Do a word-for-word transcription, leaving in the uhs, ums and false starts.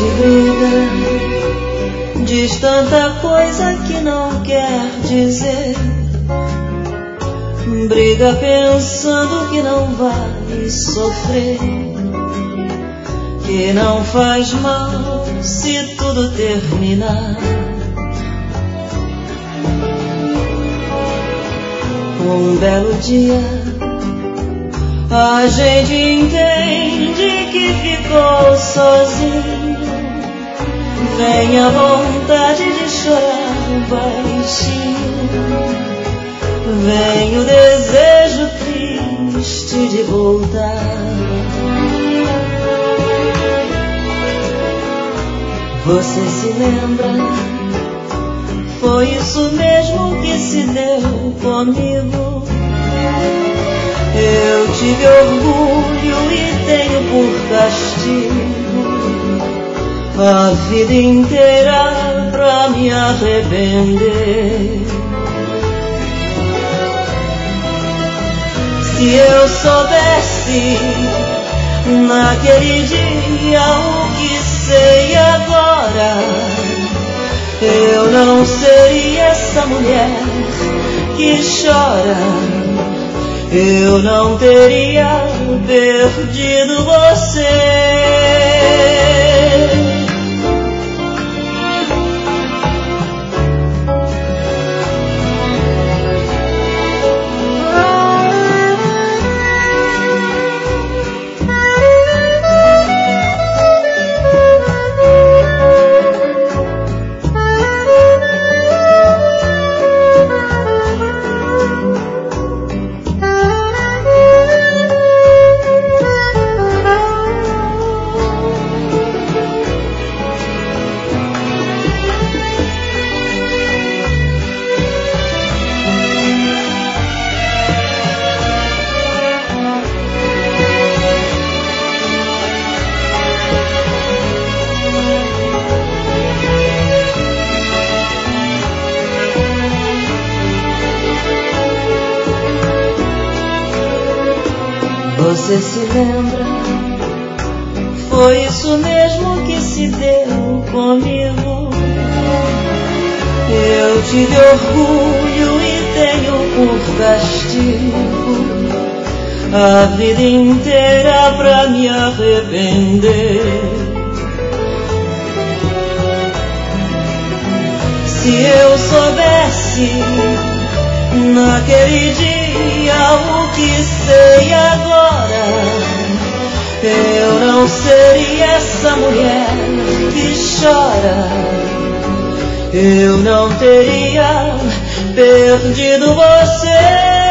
gente briga, diz tanta coisa que não quer dizer. Briga pensando que não vai sofrer, que não faz mal se tudo terminar. Um belo dia a gente entende que ficou sozinho. Vem a vontade de chorar baixinho, vem o desejo triste de voltar. Você se lembra? Foi isso mesmo que se deu comigo. Eu tive orgulho e tenho por castigo a vida inteira pra me arrepender. Se eu soubesse naquele dia o que sei agora, eu não seria essa mulher que chora. Eu não teria perdido você. Você se lembra? Foi isso mesmo que se deu comigo. Eu tive orgulho e tenho por castigo a vida inteira pra me arrepender. Se eu soubesse naquele dia o que sei agora, eu não seria essa mulher que chora. Eu não teria perdido você.